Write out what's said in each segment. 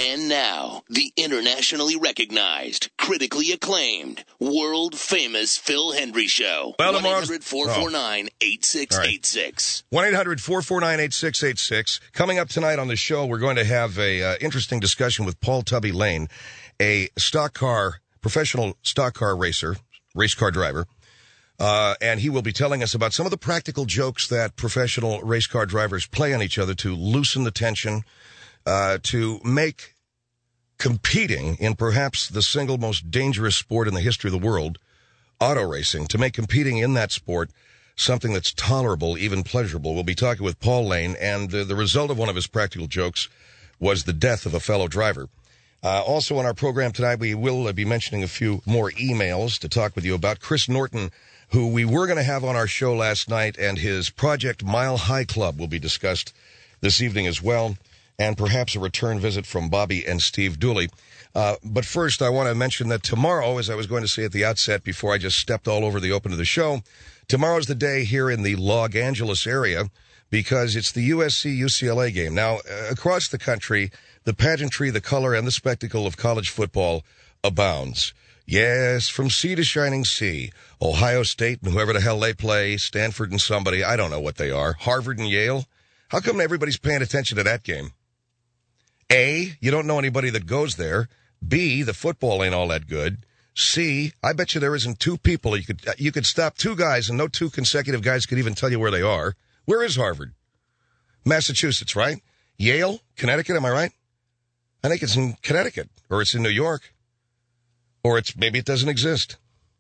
And now, the internationally recognized, critically acclaimed, world-famous Phil Hendry Show. Well, tomorrow's 1-800-449-8686. 1-800-449-8686. Coming up tonight on the show, we're going to have a interesting discussion with Paul Tubby Lane, a professional stock car racer, race car driver. And he will be telling us about some of the practical jokes that professional race car drivers play on each other to loosen the tension, to make competing in perhaps the single most dangerous sport in the history of the world, auto racing, to make competing in that sport something that's tolerable, even pleasurable. We'll be talking with Paul Lane, and the result of one of his practical jokes was the death of a fellow driver. Also on our program tonight, we will be mentioning a few more emails to talk with you about. Chris Norton, who we were going to have on our show last night, and his Project Mile High Club will be discussed this evening as well, and perhaps a return visit from Bobby and Steve Dooley. But first, I want to mention that tomorrow, as I was going to say at the outset before I just stepped all over the open of the show, tomorrow's the day here in the Los Angeles area because it's the USC-UCLA game. Now, across the country, the pageantry, the color, and the spectacle of college football abounds. Yes, from sea to shining sea. Ohio State and whoever the hell they play, Stanford and somebody, I don't know what they are, Harvard and Yale. How come everybody's paying attention to that game? A, you don't know anybody that goes there. B, the football ain't all that good. C, I bet you there isn't two people. You could stop two guys and no two consecutive guys could even tell you where they are. Where is Harvard? Massachusetts, right? Yale? Connecticut, am I right? I think it's in Connecticut, or it's in New York, or maybe it doesn't exist.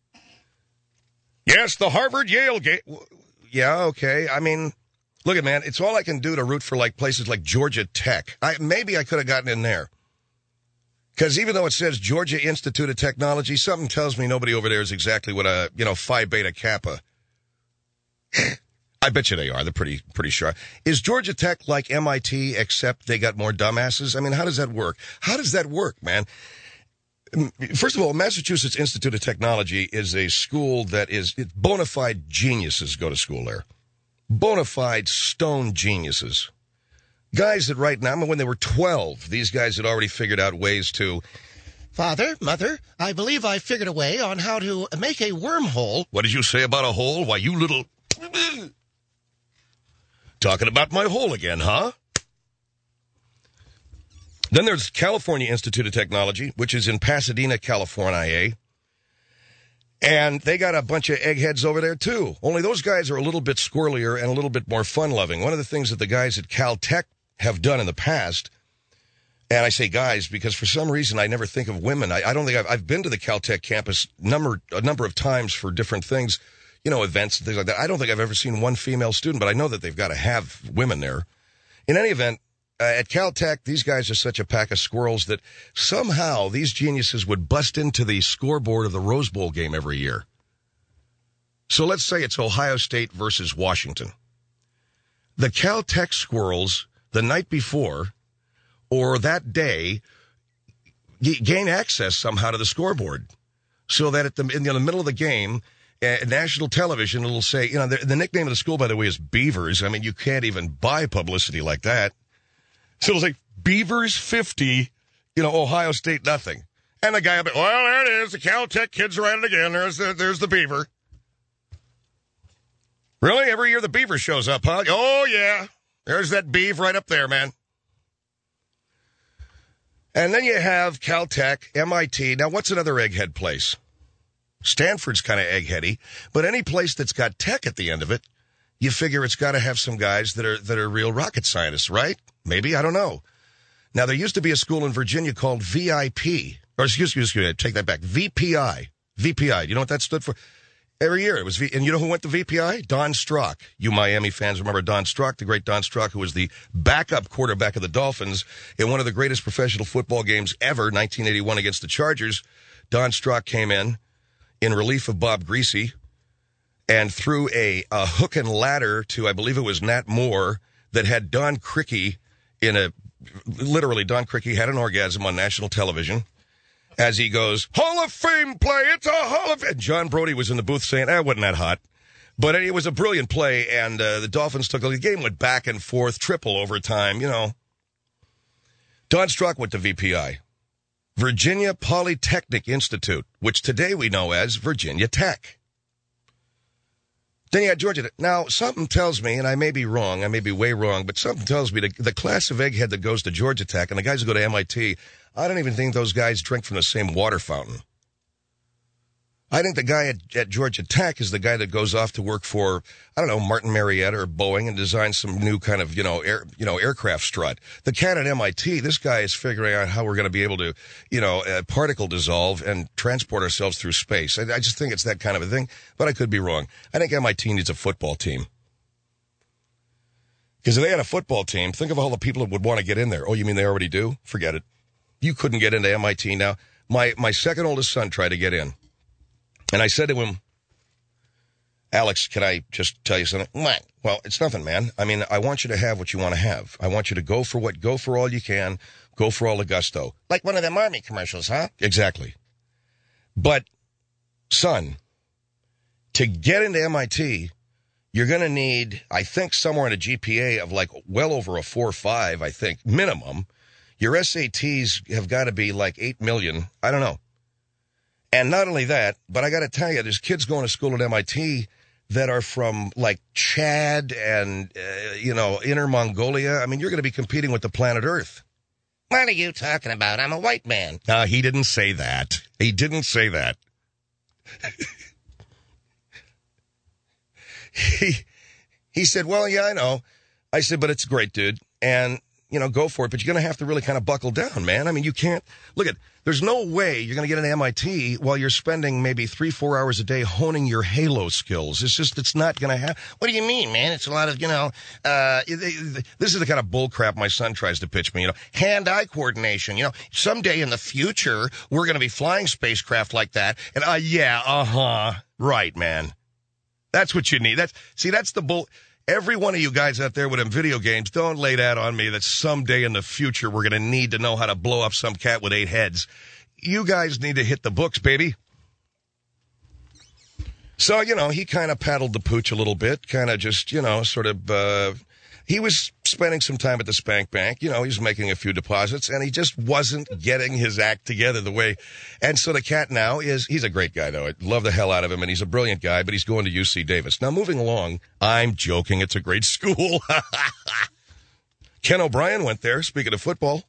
Yes, the Harvard-Yale game. Yeah, okay. I mean, look at, man, it's all I can do to root for places like Georgia Tech. Maybe I could have gotten in there. Because even though it says Georgia Institute of Technology, something tells me nobody over there is exactly what a, Phi Beta Kappa. I bet you they are. They're pretty sharp. Is Georgia Tech like MIT, except they got more dumbasses? I mean, how does that work? How does that work, man? First of all, Massachusetts Institute of Technology is a school that is bona fide geniuses go to school there. Bona fide stone geniuses. Guys that right now, when they were 12, these guys had already figured out ways to... Father, Mother, I believe I figured a way on how to make a wormhole. What did you say about a hole? Why, you little... Talking about my hole again, huh? Then there's California Institute of Technology, which is in Pasadena, California. And they got a bunch of eggheads over there, too. Only those guys are a little bit squirrelier and a little bit more fun-loving. One of the things that the guys at Caltech have done in the past, and I say guys because for some reason I never think of women. I don't think I've been to the Caltech campus a number of times for different things, events and things like that. I don't think I've ever seen one female student, but I know that they've got to have women there. In any event, at Caltech, these guys are such a pack of squirrels that somehow these geniuses would bust into the scoreboard of the Rose Bowl game every year. So let's say it's Ohio State versus Washington. The Caltech squirrels, the night before or that day, gain access somehow to the scoreboard so that in the middle of the game, national television, it'll say, the nickname of the school, by the way, is Beavers. I mean, you can't even buy publicity like that. So it'll say, Beavers 50, Ohio State nothing. And the guy will be, well, there it is. The Caltech kids are at it again. There's the Beaver. Really? Every year the Beaver shows up, huh? Oh, yeah. There's that beef right up there, man. And then you have Caltech, MIT. Now, what's another egghead place? Stanford's kind of eggheady, but any place that's got tech at the end of it, you figure it's got to have some guys that are real rocket scientists, right? Maybe, I don't know. Now, there used to be a school in Virginia called VIP, or excuse me, take that back, VPI. VPI, do you know what that stood for? Every year it was, and you know who went to VPI? Don Strock. You Miami fans remember Don Strock, the great Don Strock, who was the backup quarterback of the Dolphins in one of the greatest professional football games ever, 1981 against the Chargers. Don Strock came in relief of Bob Greasy, and threw a hook and ladder to, I believe it was Nat Moore, that had Don Criqui literally Don Criqui had an orgasm on national television as he goes, Hall of Fame play, it's a Hall of Fame. John Brody was in the booth saying, wasn't that hot. But it was a brilliant play, and the Dolphins the game went back and forth, triple overtime, Don Don Strzok went to VPI. Virginia Polytechnic Institute, which today we know as Virginia Tech. Then you had Georgia Tech. Now, something tells me, and I may be wrong, I may be way wrong, but something tells me the class of egghead that goes to Georgia Tech and the guys who go to MIT, I don't even think those guys drink from the same water fountain. I think the guy at Georgia Tech is the guy that goes off to work for, I don't know, Martin Marietta or Boeing and designs some new kind of, aircraft strut. The cat at MIT, this guy is figuring out how we're going to be able to, particle dissolve and transport ourselves through space. I just think it's that kind of a thing, but I could be wrong. I think MIT needs a football team. Because if they had a football team, think of all the people that would want to get in there. Oh, you mean they already do? Forget it. You couldn't get into MIT now. My second oldest son tried to get in. And I said to him, Alex, can I just tell you something? What? Well, it's nothing, man. I mean, I want you to have what you want to have. I want you to go for all you can, go for all the gusto. Like one of them Army commercials, huh? Exactly. But, son, to get into MIT, you're going to need, I think, somewhere in a GPA of like well over a 4 or 5, I think, minimum. Your SATs have got to be like 8 million. I don't know. And not only that, but I got to tell you, there's kids going to school at MIT that are from like Chad and, Inner Mongolia. I mean, you're going to be competing with the planet Earth. What are you talking about? I'm a white man. He didn't say that. He didn't say that. He said, well, yeah, I know. I said, but it's great, dude. And, go for it. But you're going to have to really kind of buckle down, man. I mean, you can't. Look at, there's no way you're going to get into MIT while you're spending maybe 3-4 hours a day honing your Halo skills. It's not going to happen. What do you mean, man? It's a lot of, this is the kind of bull crap my son tries to pitch me, hand-eye coordination. Someday in the future, we're going to be flying spacecraft like that. And, right, man. That's what you need. That's the bull. Every one of you guys out there with them video games, don't lay that on me that someday in the future we're going to need to know how to blow up some cat with 8 heads. You guys need to hit the books, baby. So, he kind of paddled the pooch a little bit, kind of just, he was spending some time at the Spank Bank. He was making a few deposits, and he just wasn't getting his act together the way. And so the cat now he's a great guy, though. I love the hell out of him, and he's a brilliant guy, but he's going to UC Davis. Now, moving along, I'm joking. It's a great school. Ken O'Brien went there, speaking of football.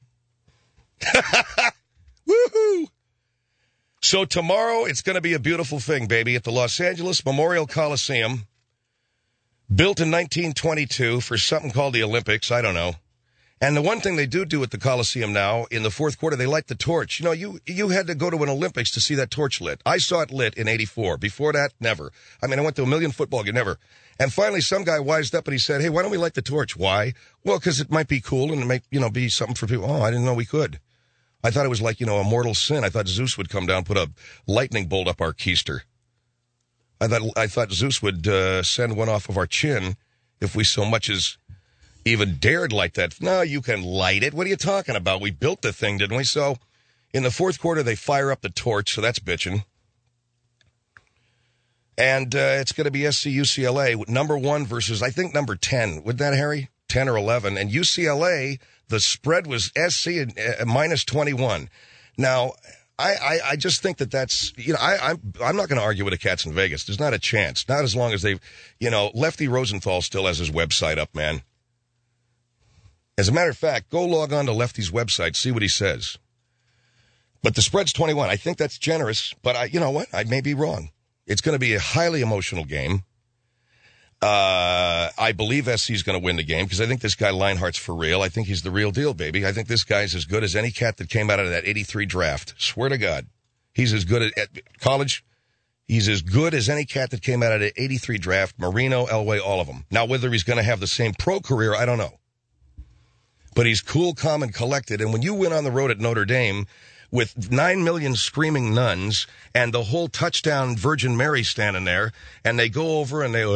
Woohoo! So tomorrow, it's going to be a beautiful thing, baby, at the Los Angeles Memorial Coliseum. Built in 1922 for something called the Olympics. I don't know. And the one thing they do at the Coliseum now, in the fourth quarter, they light the torch. You had to go to an Olympics to see that torch lit. I saw it lit in 84. Before that, never. I mean, I went to a million football games, never. And finally, some guy wised up and he said, hey, why don't we light the torch? Why? Well, because it might be cool and it might, be something for people. Oh, I didn't know we could. I thought it was like, a mortal sin. I thought Zeus would come down, put a lightning bolt up our keister. I thought Zeus would send one off of our chin if we so much as even dared light that. No, you can light it. What are you talking about? We built the thing, didn't we? So in the fourth quarter, they fire up the torch, so that's bitching. And it's going to be SC UCLA, number 1 versus, I think, number 10. Wouldn't that, Harry? 10 or 11. And UCLA, the spread was SC minus 21. Now, I just think that's, I'm not going to argue with the cats in Vegas. There's not a chance. Not as long as they've, Lefty Rosenthal still has his website up, man. As a matter of fact, go log on to Lefty's website, see what he says. But the spread's 21. I think that's generous, but you know what? I may be wrong. It's going to be a highly emotional game. I believe SC's going to win the game because I think this guy Linehart's for real. I think he's the real deal, baby. I think this guy's as good as any cat that came out of that 83 draft. Swear to God. He's as good at college. He's as good as any cat that came out of the 83 draft. Marino, Elway, all of them. Now, whether he's going to have the same pro career, I don't know. But he's cool, calm, and collected. And when you went on the road at Notre Dame with 9 million screaming nuns and the whole touchdown Virgin Mary standing there, and they go over and they,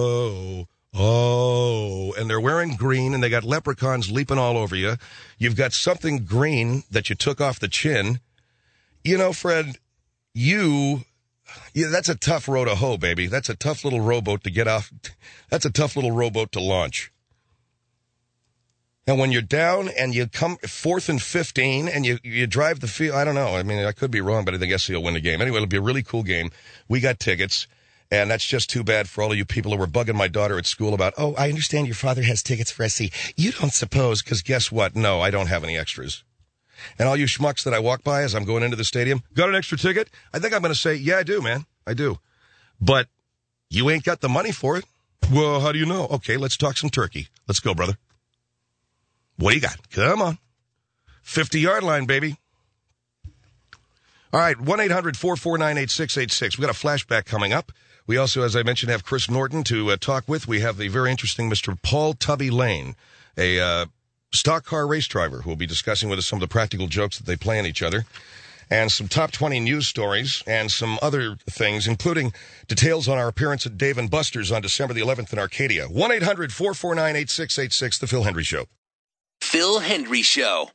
and they're wearing green and they got leprechauns leaping all over you. You've got something green that you took off the chin. Fred, that's a tough row to hoe, baby. That's a tough little rowboat to get off. That's a tough little rowboat to launch. And when you're down and you come 4th and 15 and you drive the field, I don't know. I mean, I could be wrong, but I think SC will win the game. Anyway, it'll be a really cool game. We got tickets, and that's just too bad for all of you people who were bugging my daughter at school about, oh, I understand your father has tickets for SC. You don't suppose, because guess what? No, I don't have any extras. And all you schmucks that I walk by as I'm going into the stadium, got an extra ticket? I think I'm going to say, yeah, I do, man. I do. But you ain't got the money for it. Well, how do you know? Okay, let's talk some turkey. Let's go, brother. What do you got? Come on. 50-yard line, baby. All right, 1-800-449-8686. We got a flashback coming up. We also, as I mentioned, have Chris Norton to talk with. We have the very interesting Mr. Paul Tubby Lane, a stock car race driver who will be discussing with us some of the practical jokes that they play on each other, and some top 20 news stories, and some other things, including details on our appearance at Dave & Buster's on December the 11th in Arcadia. 1-800-449-8686, The Phil Hendry Show. Phil Hendry Show.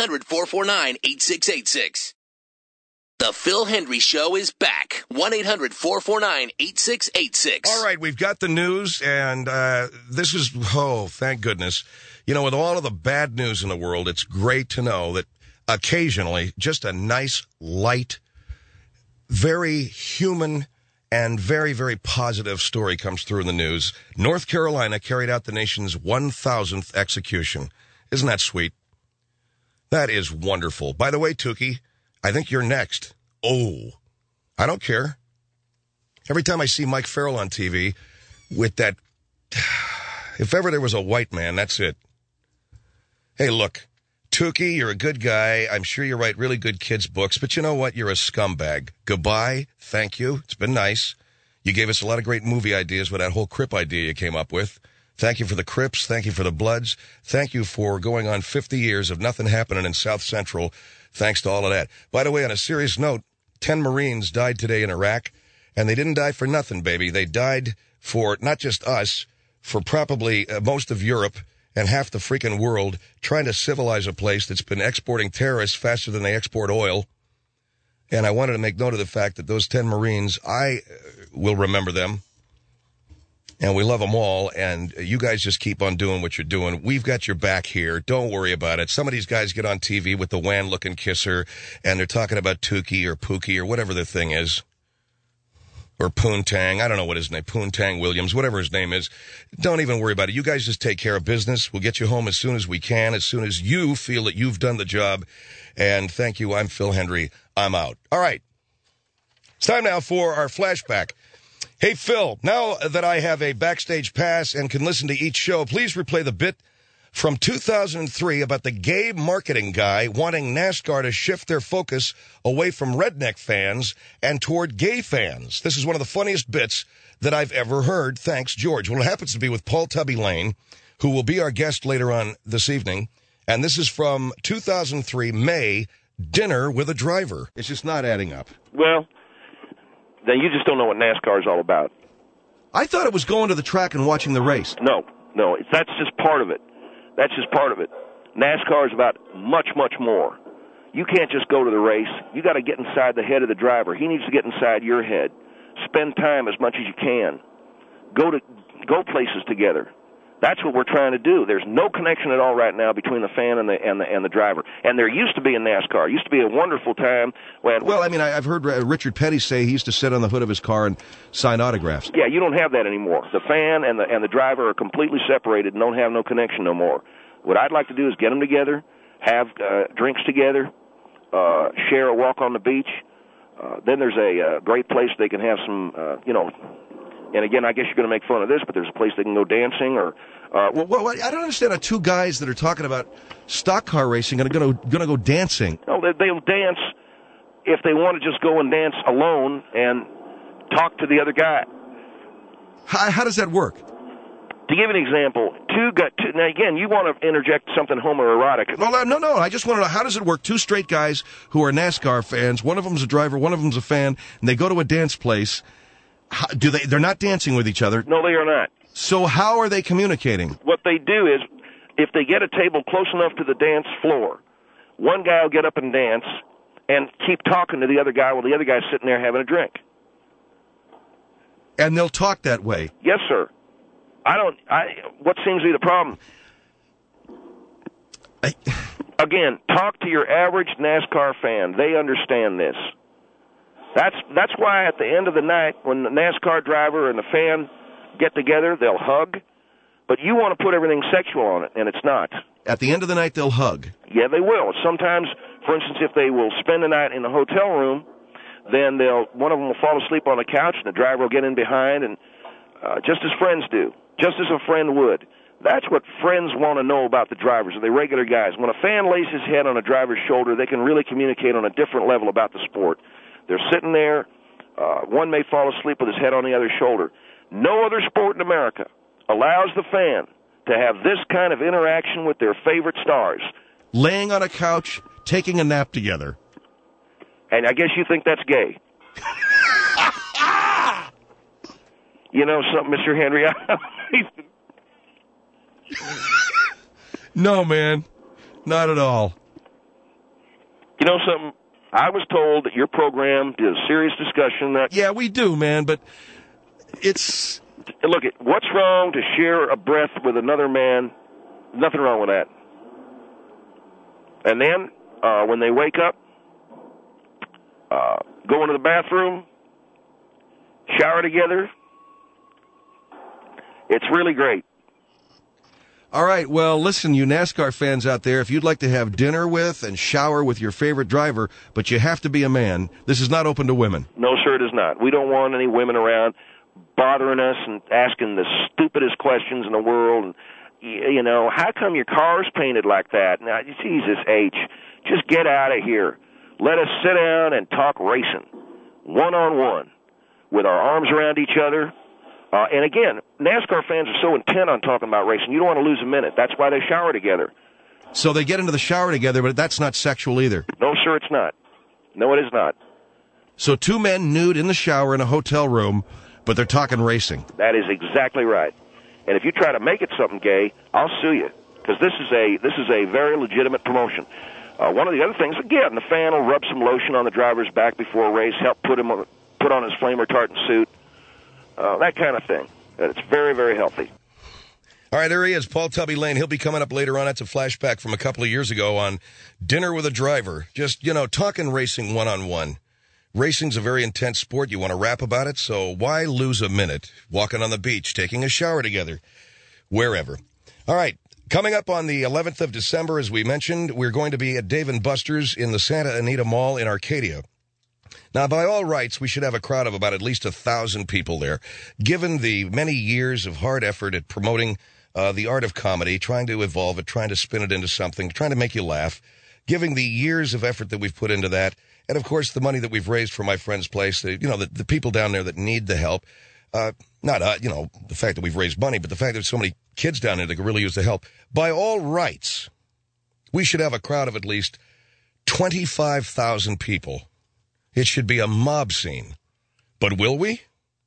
1-800-449-8686. The Phil Hendry Show is back. 1-800-449-8686. All right, we've got the news, and this is, oh, thank goodness. You know, with all of the bad news in the world, it's great to know that occasionally just a nice, light, very human, and very, very positive story comes through in the news. North Carolina carried out the nation's 1,000th execution. Isn't that sweet? That is wonderful. By the way, Tukey, I think you're next. Oh, I don't care. Every time I see Mike Farrell on TV with that, if ever there was a white man, that's it. Hey, look, Tukey, you're a good guy. I'm sure you write really good kids' books, but you know what? You're a scumbag. Goodbye. Thank you. It's been nice. You gave us a lot of great movie ideas with that whole Crip idea you came up with. Thank you for the Crips. Thank you for the Bloods. Thank you for going on 50 years of nothing happening in South Central. Thanks to all of that. By the way, on a serious note, 10 Marines died today in Iraq, and they didn't die for nothing, baby. They died for not just us, for probably most of Europe and half the freaking world, trying to civilize a place that's been exporting terrorists faster than they export oil. And I wanted to make note of the fact that those 10 Marines, I will remember them. And we love them all, and you guys just keep on doing what you're doing. We've got your back here. Don't worry about it. Some of these guys get on TV with the wan-looking kisser, and they're talking about Tukey or Pookie or whatever their thing is. Or Poontang. I don't know what his name, Poontang Williams, whatever his name is. Don't even worry about it. You guys just take care of business. We'll get you home as soon as we can, as soon as you feel that you've done the job. And thank you. I'm Phil Hendry. I'm out. All right. It's time now for our flashback. Hey, Phil, now that I have a backstage pass and can listen to each show, please replay the bit from 2003 about the gay marketing guy wanting NASCAR to shift their focus away from redneck fans and toward gay fans. This is one of the funniest bits that I've ever heard. Thanks, George. Well, it happens to be with Paul Tubby Lane, who will be our guest later on this evening. And this is from 2003, May, Dinner with a Driver. It's just not adding up. Well, then you just don't know what NASCAR is all about. I thought it was going to the track and watching the race. No, that's just part of it. That's just part of it. NASCAR is about much, much more. You can't just go to the race. You got to get inside the head of the driver. He needs to get inside your head. Spend time as much as you can. Go places together. That's what we're trying to do. There's no connection at all right now between the fan and the driver. And there used to be in NASCAR. It used to be a wonderful time when. Well, I mean, I've heard Richard Petty say he used to sit on the hood of his car and sign autographs. Yeah, you don't have that anymore. The fan and the driver are completely separated and don't have no connection no more. What I'd like to do is get them together, have drinks together, share a walk on the beach. Then there's a great place they can have some, And again, I guess you're going to make fun of this, but there's a place they can go dancing or. Well, I don't understand how two guys that are talking about stock car racing are going to go dancing. No, they'll dance if they want to just go and dance alone and talk to the other guy. How does that work? To give an example, now again, you want to interject something homoerotic. Well, no. I just want to know, how does it work? Two straight guys who are NASCAR fans, one of them's a driver, one of them's a fan, and they go to a dance place. They're not dancing with each other? No, they are not. So how are they communicating? What they do is, if they get a table close enough to the dance floor, one guy will get up and dance and keep talking to the other guy while the other guy's sitting there having a drink. And they'll talk that way? Yes, sir. What seems to be the problem? Again, talk to your average NASCAR fan. They understand this. That's why at the end of the night, when the NASCAR driver and the fan get together, they'll hug. But you want to put everything sexual on it, and it's not. At the end of the night, they'll hug. Yeah, they will. Sometimes, for instance, if they will spend the night in the hotel room, then one of them will fall asleep on the couch, and the driver will get in behind, and just as friends do, just as a friend would. That's what friends want to know about the drivers, or the regular guys. When a fan lays his head on a driver's shoulder, they can really communicate on a different level about the sport. They're sitting there. One may fall asleep with his head on the other shoulder. No other sport in America allows the fan to have this kind of interaction with their favorite stars. Laying on a couch, taking a nap together. And I guess you think that's gay. You know something, Mr. Henry? No, man. Not at all. You know something? I was told that your program did a serious discussion that... Yeah, we do, man, but it's... Look, what's wrong to share a breath with another man? Nothing wrong with that. And then, when they wake up, go into the bathroom, shower together. It's really great. All right, well, listen, you NASCAR fans out there, if you'd like to have dinner with and shower with your favorite driver, but you have to be a man, this is not open to women. No, sir, it is not. We don't want any women around bothering us and asking the stupidest questions in the world. And, you know, how come your car's painted like that? Now, Jesus H., just get out of here. Let us sit down and talk racing, one-on-one, with our arms around each other. And again, NASCAR fans are so intent on talking about racing, you don't want to lose a minute. That's why they shower together. So they get into the shower together, but that's not sexual either. No, sir, it's not. No, it is not. So two men nude in the shower in a hotel room, but they're talking racing. That is exactly right. And if you try to make it something gay, I'll sue you, because this is a very legitimate promotion. One of the other things, again, the fan will rub some lotion on the driver's back before a race, help put on his flame retardant suit. That kind of thing. And it's very, very healthy. All right, there he is, Paul Tubby Lane. He'll be coming up later on. That's a flashback from a couple of years ago on Dinner with a Driver. Just, talking racing one-on-one. Racing's a very intense sport. You want to rap about it, so why lose a minute walking on the beach, taking a shower together, wherever. All right, coming up on the 11th of December, as we mentioned, we're going to be at Dave & Buster's in the Santa Anita Mall in Arcadia. Now, by all rights, we should have a crowd of about at least 1,000 people there. Given the many years of hard effort at promoting the art of comedy, trying to evolve it, trying to spin it into something, trying to make you laugh, giving the years of effort that we've put into that, and, of course, the money that we've raised for my friend's place, the people down there that need the help, not the fact that we've raised money, but the fact that there's so many kids down there that could really use the help. By all rights, we should have a crowd of at least 25,000 people. It should be a mob scene. But will we?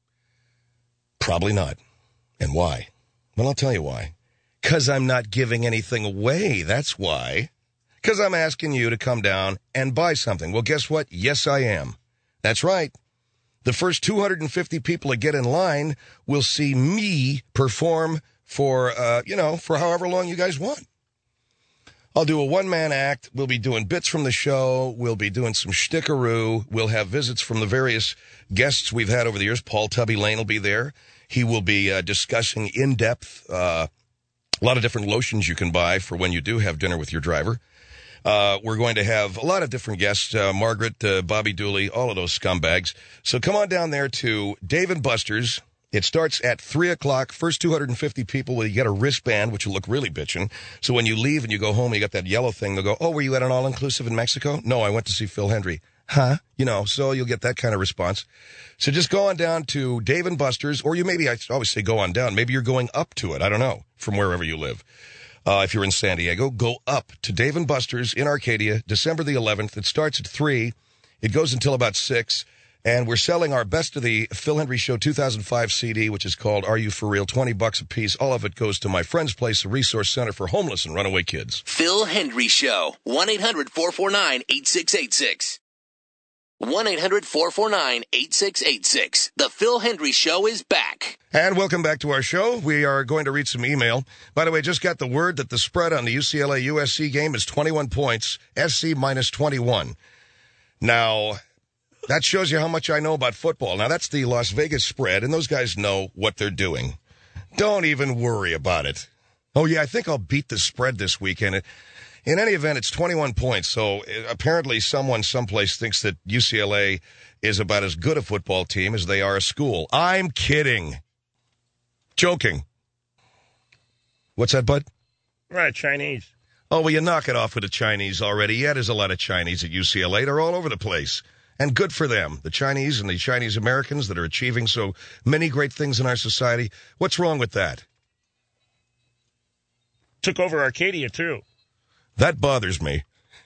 Probably not. And why? Well, I'll tell you why. 'Cause I'm not giving anything away. That's why. 'Cause I'm asking you to come down and buy something. Well, guess what? Yes, I am. That's right. The first 250 people that get in line will see me perform for however long you guys want. I'll do a one-man act. We'll be doing bits from the show. We'll be doing some shtickaroo. We'll have visits from the various guests we've had over the years. Paul Tubby Lane will be there. He will be discussing in-depth a lot of different lotions you can buy for when you do have dinner with your driver. We're going to have a lot of different guests, Margaret, Bobby Dooley, all of those scumbags. So come on down there to Dave & Buster's. It starts at 3 o'clock. First 250 people, you get a wristband, which will look really bitchin'. So when you leave and you go home and you got that yellow thing, they'll go, oh, were you at an all-inclusive in Mexico? No, I went to see Phil Hendry. Huh? So you'll get that kind of response. So just go on down to Dave & Buster's, or I always say go on down. Maybe you're going up to it. I don't know, from wherever you live. If you're in San Diego, go up to Dave & Buster's in Arcadia, December the 11th. It starts at 3. It goes until about 6. And we're selling our Best of the Phil Hendry Show 2005 CD, which is called Are You For Real? $20 a piece. All of it goes to my friend's place, the Resource Center for Homeless and Runaway Kids. Phil Hendry Show. 1-800-449-8686. 1-800-449-8686. The Phil Hendry Show is back. And welcome back to our show. We are going to read some email. By the way, just got the word that the spread on the UCLA-USC game is 21 points, SC minus 21. Now, that shows you how much I know about football. Now, that's the Las Vegas spread, and those guys know what they're doing. Don't even worry about it. Oh, yeah, I think I'll beat the spread this weekend. In any event, it's 21 points, so apparently someone someplace thinks that UCLA is about as good a football team as they are a school. I'm kidding. Joking. What's that, bud? Right, Chinese. Oh, well, you knock it off with the Chinese already. Yeah, there's a lot of Chinese at UCLA. They're all over the place. And good for them, the Chinese and the Chinese Americans that are achieving so many great things in our society. What's wrong with that? Took over Arcadia, too. That bothers me.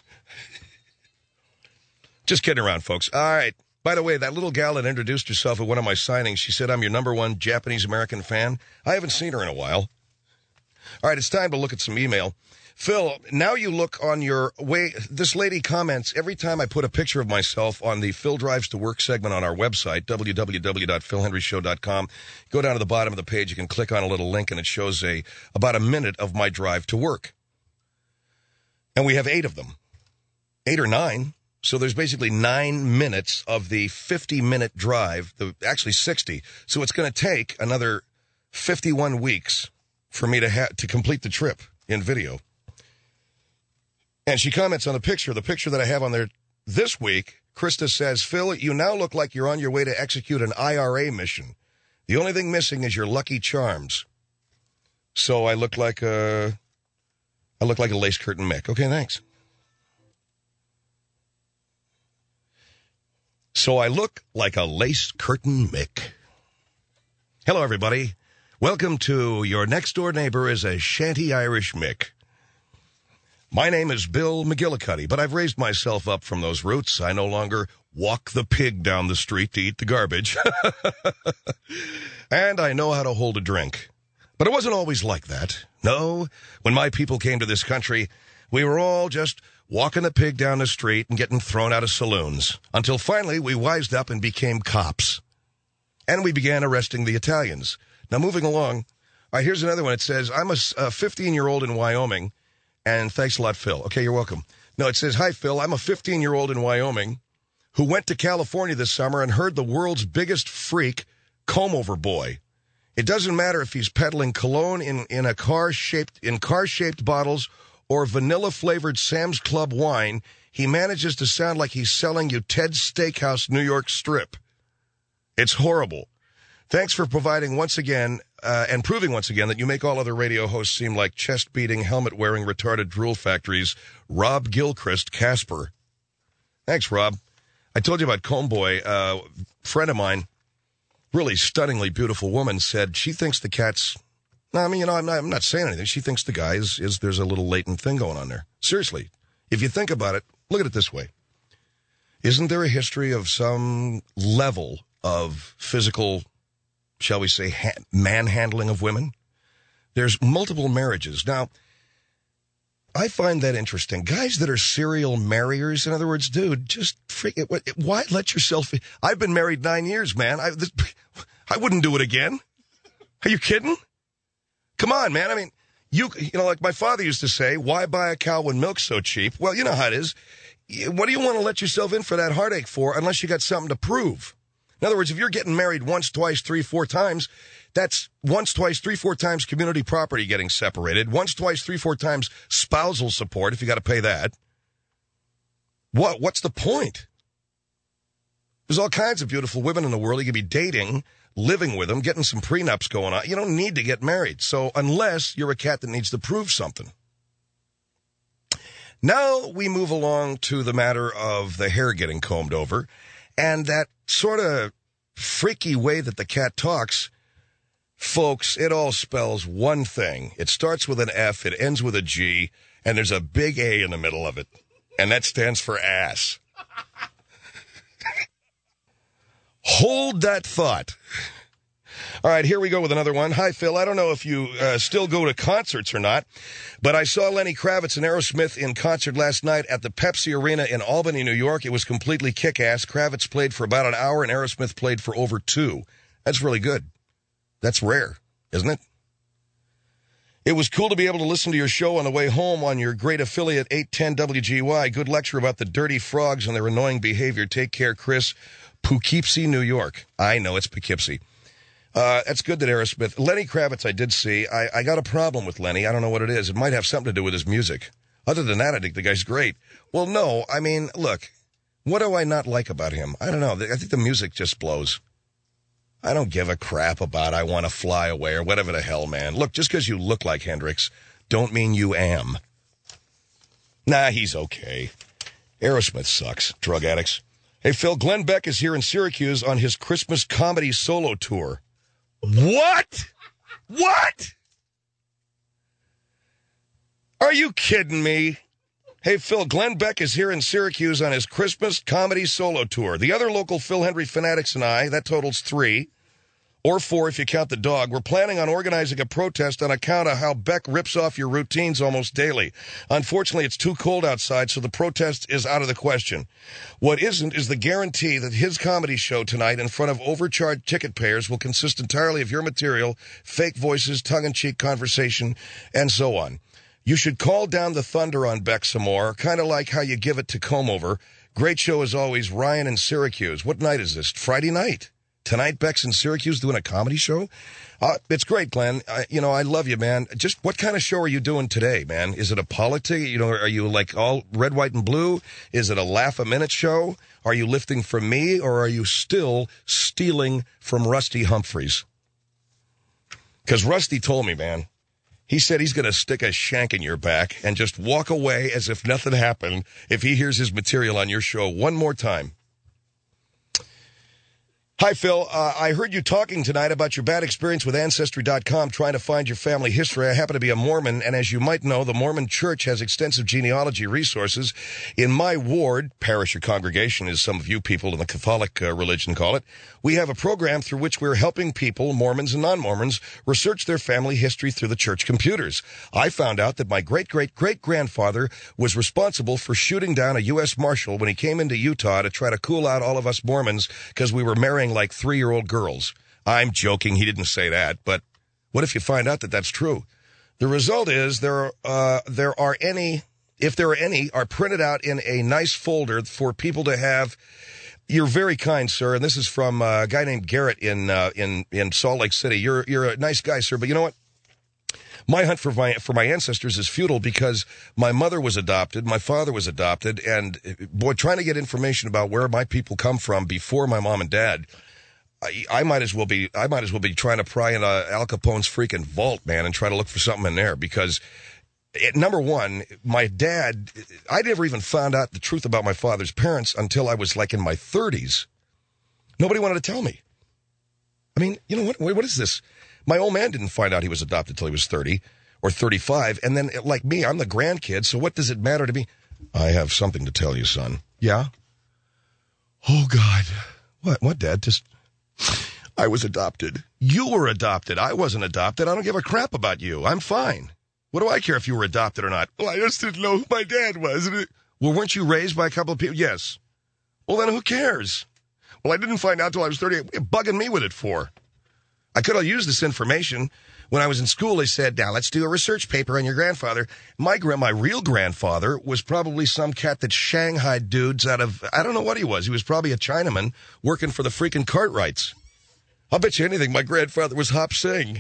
Just kidding around, folks. All right. By the way, that little gal that introduced herself at one of my signings, she said, I'm your number one Japanese-American fan. I haven't seen her in a while. All right, it's time to look at some email. Phil, now you look on your way. This lady comments every time I put a picture of myself on the Phil Drives to Work segment on our website, www.philhendryshow.com. Go down to the bottom of the page. You can click on a little link, and it shows about a minute of my drive to work. And we have 8 of them, 8 or 9. So there's basically 9 minutes of the 50-minute drive, actually 60. So it's going to take another 51 weeks for me to complete the trip in video. And she comments on the picture that I have on there this week. Krista says, Phil, you now look like you're on your way to execute an IRA mission. The only thing missing is your Lucky Charms. So I look like a lace curtain Mick. Okay, thanks. So I look like a lace curtain Mick. Hello, everybody. Welcome to Your Next Door Neighbor is a Shanty Irish Mick. My name is Bill McGillicuddy, but I've raised myself up from those roots. I no longer walk the pig down the street to eat the garbage. And I know how to hold a drink. But it wasn't always like that. No, when my people came to this country, we were all just walking the pig down the street and getting thrown out of saloons. Until finally we wised up and became cops. And we began arresting the Italians. Now, moving along, all right, here's another one. It says, I'm a 15-year-old in Wyoming. And thanks a lot, Phil. Okay, you're welcome. No, it says, hi, Phil. I'm a 15-year-old in Wyoming who went to California this summer and heard the world's biggest freak, comb-over boy. It doesn't matter if he's peddling cologne in car-shaped bottles or vanilla-flavored Sam's Club wine. He manages to sound like he's selling you Ted's Steakhouse New York strip. It's horrible. Thanks for providing once again and proving once again that you make all other radio hosts seem like chest-beating, helmet-wearing, retarded drool factories. Rob Gilchrist, Casper. Thanks, Rob. I told you about Comboy. A friend of mine, really stunningly beautiful woman, said she thinks the cat's... No, I mean, I'm not saying anything. She thinks the guy is there's a little latent thing going on there. Seriously, if you think about it, look at it this way. Isn't there a history of some level of physical, shall we say, manhandling of women? There's multiple marriages. Now, I find that interesting. Guys that are serial marriers, in other words, dude, just why let yourself... I've been married 9 years, man. I wouldn't do it again. Are you kidding? Come on, man. I mean, you know, like my father used to say, why buy a cow when milk's so cheap? Well, you know how it is. What do you want to let yourself in for that heartache for unless you got something to prove? In other words, if you're getting married once, twice, 3, 4 times, that's once, twice, 3, 4 times community property getting separated. Once, twice, 3, 4 times spousal support if you got to pay that. What's the point? There's all kinds of beautiful women in the world. You could be dating, living with them, getting some prenups going on. You don't need to get married. So unless you're a cat that needs to prove something. Now we move along to the matter of the hair getting combed over. And that sort of freaky way that the cat talks, folks, it all spells one thing. It starts with an F, it ends with a G, and there's a big A in the middle of it. And that stands for ass. Hold that thought. All right, here we go with another one. Hi, Phil. I don't know if you still go to concerts or not, but I saw Lenny Kravitz and Aerosmith in concert last night at the Pepsi Arena in Albany, New York. It was completely kick-ass. Kravitz played for about an hour, and Aerosmith played for over 2. That's really good. That's rare, isn't it? It was cool to be able to listen to your show on the way home on your great affiliate 810 WGY. Good lecture about the dirty frogs and their annoying behavior. Take care, Chris. Poughkeepsie, New York. I know it's Poughkeepsie. That's good that Aerosmith. Lenny Kravitz I did see. I got a problem with Lenny. I don't know what it is. It might have something to do with his music. Other than that, I think the guy's great. Well, no, I mean, look, what do I not like about him? I don't know. I think the music just blows. I don't give a crap about I Want to Fly Away or whatever the hell, man. Look, just because you look like Hendrix don't mean you am. Nah, he's okay. Aerosmith sucks. Drug addicts. Hey, Phil, Glenn Beck is here in Syracuse on his Christmas comedy solo tour. What? What? Are you kidding me? Hey, Phil, Glenn Beck is here in Syracuse on his Christmas comedy solo tour. The other local Phil Hendry fanatics and I, that totals 3, or 4 if you count the dog, we're planning on organizing a protest on account of how Beck rips off your routines almost daily. Unfortunately, it's too cold outside, so the protest is out of the question. What isn't is the guarantee that his comedy show tonight in front of overcharged ticket payers will consist entirely of your material, fake voices, tongue-in-cheek conversation, and so on. You should call down the thunder on Beck some more, kind of like how you give it to Comover. Great show as always, Ryan in Syracuse. What night is this? Friday night. Tonight, Beck's in Syracuse doing a comedy show? It's great, Glenn. I love you, man. Just what kind of show are you doing today, man? Is it a politic? Are you like all red, white, and blue? Is it a laugh-a-minute show? Are you lifting from me, or are you still stealing from Rusty Humphries? Because Rusty told me, man, he said he's going to stick a shank in your back and just walk away as if nothing happened if he hears his material on your show one more time. Hi, Phil. I heard you talking tonight about your bad experience with Ancestry.com trying to find your family history. I happen to be a Mormon, and as you might know, the Mormon Church has extensive genealogy resources. In my ward, parish or congregation, as some of you people in the Catholic religion call it, we have a program through which we're helping people, Mormons and non-Mormons, research their family history through the church computers. I found out that my great-great-great-grandfather was responsible for shooting down a U.S. Marshal when he came into Utah to try to cool out all of us Mormons because we were marrying like 3-year-old girls. I'm joking. He didn't say that, but what if you find out that that's true? The result is there are any are printed out in a nice folder for people to have. You're very kind, sir, and this is from a guy named Garrett in Salt Lake City. You're a nice guy, sir, but you know what? My hunt for my ancestors is futile because my mother was adopted, my father was adopted, and boy, trying to get information about where my people come from before my mom and dad, I might as well be trying to pry into Al Capone's freaking vault, man, and try to look for something in there because. Number one, my dad, I never even found out the truth about my father's parents until I was like in my 30s. Nobody wanted to tell me. I mean, you know what is this? My old man didn't find out he was adopted till he was 30 or 35. And then like me, I'm the grandkid. So what does it matter to me? I have something to tell you, son. Yeah? Oh, God. What, Dad? I was adopted. You were adopted. I wasn't adopted. I don't give a crap about you. I'm fine. What do I care if you were adopted or not? Well, I just didn't know who my dad was. Well, weren't you raised by a couple of people? Yes. Well, then who cares? Well, I didn't find out till I was 30. What are you bugging me with it for? I could have used this information. When I was in school, they said, now let's do a research paper on your grandfather. My real grandfather was probably some cat that shanghaied dudes out of, I don't know what he was. He was probably a Chinaman working for the freaking Cartwrights. I'll bet you anything my grandfather was Hop Sing.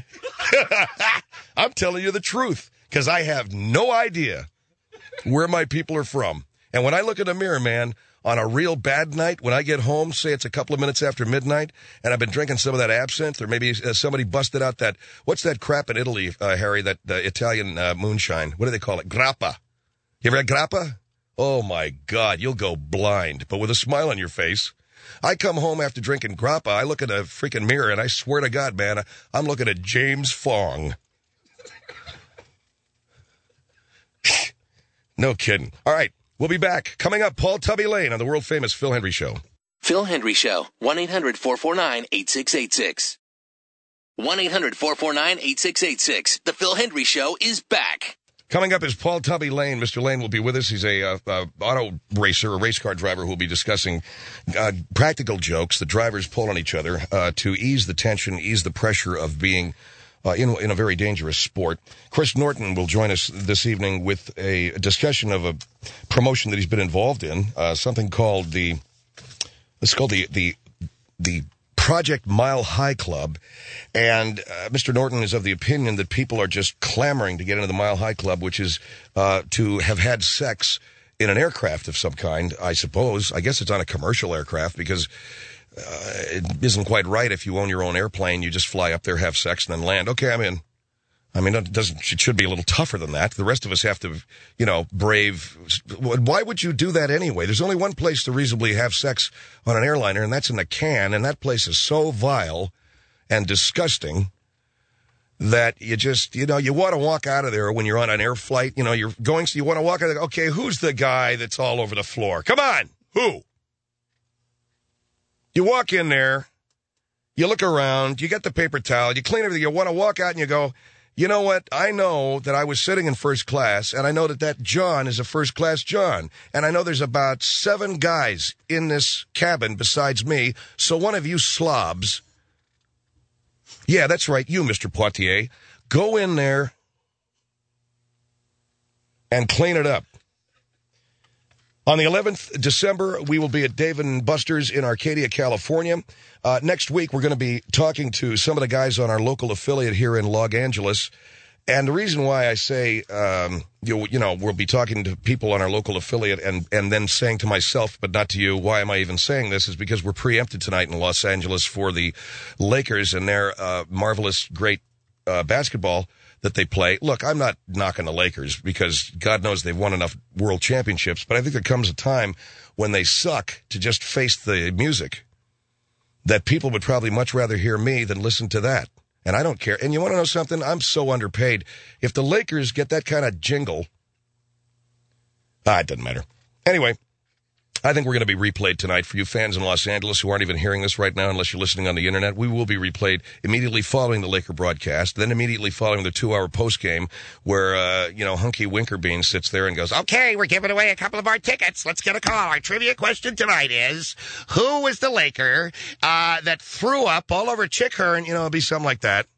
I'm telling you the truth. Because I have no idea where my people are from. And when I look in the mirror, man, on a real bad night, when I get home, say it's a couple of minutes after midnight, and I've been drinking some of that absinthe, or maybe somebody busted out that, what's that crap in Italy, Harry, that Italian moonshine? What do they call it? Grappa. You ever had grappa? Oh, my God, you'll go blind, but with a smile on your face. I come home after drinking grappa, I look in a freaking mirror, and I swear to God, man, I'm looking at James Fong. No kidding. All right, we'll be back. Coming up, Paul Tubby Lane on the world-famous Phil Hendry Show. Phil Hendry Show, 1-800-449-8686. 1-800-449-8686. The Phil Hendry Show is back. Coming up is Paul Tubby Lane. Mr. Lane will be with us. He's a auto racer, a race car driver who will be discussing practical jokes that drivers pull on each other to ease the tension, ease the pressure of being in a very dangerous sport. Chris Norton will join us this evening with a discussion of a promotion that he's been involved in, something called the Project Mile High Club. And Mr. Norton is of the opinion that people are just clamoring to get into the Mile High Club, which is to have had sex in an aircraft of some kind, I suppose. I guess it's on a commercial aircraft because it isn't quite right if you own your own airplane. You just fly up there, have sex, and then land. Okay, I'm in. I mean, it should be a little tougher than that. The rest of us have to, brave. Why would you do that anyway? There's only one place to reasonably have sex on an airliner, and that's in a can, and that place is so vile and disgusting that you just, you want to walk out of there when you're on an air flight. You want to walk out of there. Okay, who's the guy that's all over the floor? Come on. Who? You walk in there, you look around, you get the paper towel, you clean everything, you want to walk out and you go, you know what? I know that I was sitting in first class, and I know that John is a first-class John. And I know there's about 7 guys in this cabin besides me, so one of you slobs, yeah, that's right, you, Mr. Poitier, go in there and clean it up. On the 11th December, we will be at Dave & Buster's in Arcadia, California. Next week, we're going to be talking to some of the guys on our local affiliate here in Los Angeles. And the reason why I say, we'll be talking to people on our local affiliate and then saying to myself, but not to you, why am I even saying this, is because we're preempted tonight in Los Angeles for the Lakers and their marvelous, great basketball that they play. Look, I'm not knocking the Lakers because God knows they've won enough world championships, but I think there comes a time when they suck to just face the music that people would probably much rather hear me than listen to that. And I don't care. And you want to know something? I'm so underpaid. If the Lakers get that kind of jingle, it doesn't matter. Anyway, I think we're going to be replayed tonight for you fans in Los Angeles who aren't even hearing this right now unless you're listening on the internet. We will be replayed immediately following the Laker broadcast, then immediately following the 2-hour postgame where, Hunky Winkerbean sits there and goes, okay, we're giving away a couple of our tickets. Let's get a call. Our trivia question tonight is, who was the Laker that threw up all over Chick Hearn? It'll be something like that.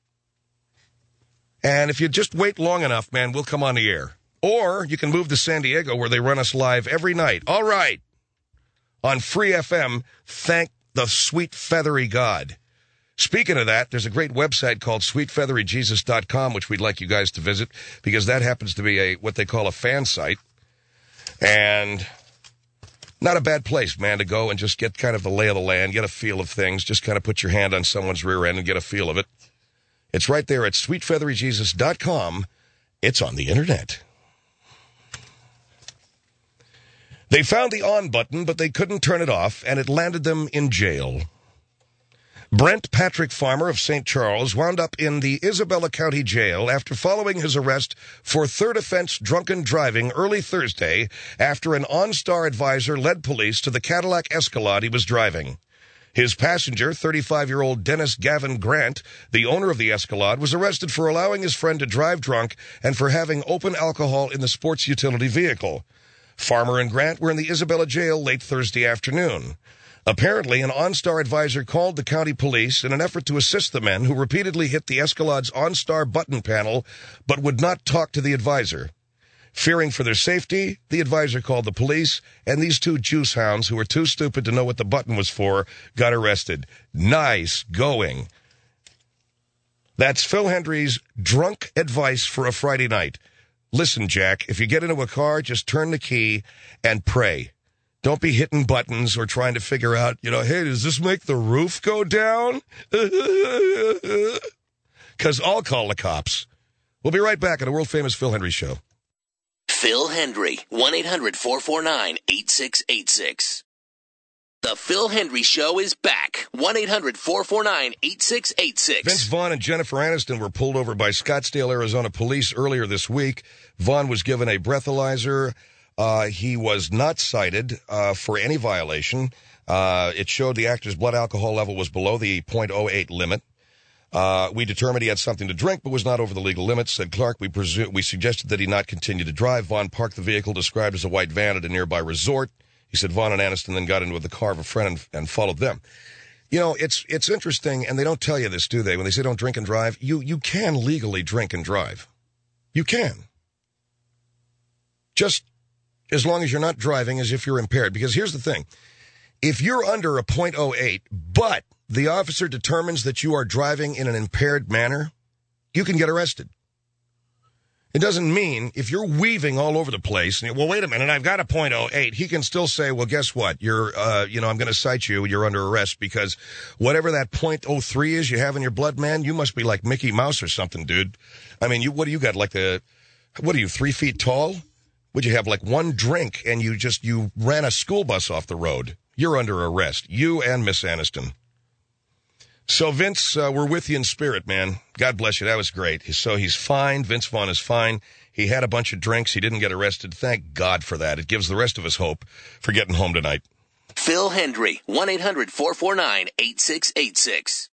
And if you just wait long enough, man, we'll come on the air. Or you can move to San Diego where they run us live every night. All right. On Free FM, thank the sweet feathery God. Speaking of that, there's a great website called sweetfeatheryjesus.com, which we'd like you guys to visit because that happens to be what they call a fan site. And not a bad place, man, to go and just get kind of the lay of the land, get a feel of things, just kind of put your hand on someone's rear end and get a feel of it. It's right there at sweetfeatheryjesus.com. It's on the internet. They found the on button, but they couldn't turn it off, and it landed them in jail. Brent Patrick Farmer of St. Charles wound up in the Isabella County Jail after following his arrest for third offense drunken driving early Thursday after an OnStar advisor led police to the Cadillac Escalade he was driving. His passenger, 35-year-old Dennis Gavin Grant, the owner of the Escalade, was arrested for allowing his friend to drive drunk and for having open alcohol in the sports utility vehicle. Farmer and Grant were in the Isabella jail late Thursday afternoon. Apparently, an OnStar advisor called the county police in an effort to assist the men who repeatedly hit the Escalade's OnStar button panel but would not talk to the advisor. Fearing for their safety, the advisor called the police, and these 2 juice hounds who were too stupid to know what the button was for got arrested. Nice going. That's Phil Hendry's drunk advice for a Friday night. Listen, Jack, if you get into a car, just turn the key and pray. Don't be hitting buttons or trying to figure out, hey, does this make the roof go down? Because I'll call the cops. We'll be right back on the world-famous Phil Hendry Show. Phil Hendry, 1-800-449-8686. The Phil Hendry Show is back. 1-800-449-8686. Vince Vaughn and Jennifer Aniston were pulled over by Scottsdale, Arizona police earlier this week. Vaughn was given a breathalyzer. He was not cited for any violation. It showed the actor's blood alcohol level was below the .08 limit. We determined he had something to drink but was not over the legal limits, said Clark. We suggested that he not continue to drive. Vaughn parked the vehicle described as a white van at a nearby resort. He said Vaughn and Aniston then got into the car of a friend and followed them. You know, it's interesting, and they don't tell you this, do they? When they say don't drink and drive, you can legally drink and drive. You can. Just as long as you're not driving as if you're impaired. Because here's the thing. If you're under a .08, but the officer determines that you are driving in an impaired manner, you can get arrested. It doesn't mean if you're weaving all over the place, and well, wait a minute, I've got a .08, he can still say, well, guess what? You're, I'm going to cite you, you're under arrest because whatever that .03 is you have in your blood, man, you must be like Mickey Mouse or something, dude. I mean, what do you got, what are you, 3 feet tall? Would you have like one drink and you ran a school bus off the road? You're under arrest. You and Miss Aniston. So, Vince, we're with you in spirit, man. God bless you. That was great. So he's fine. Vince Vaughn is fine. He had a bunch of drinks. He didn't get arrested. Thank God for that. It gives the rest of us hope for getting home tonight. Phil Hendry, 1-800-449-8686.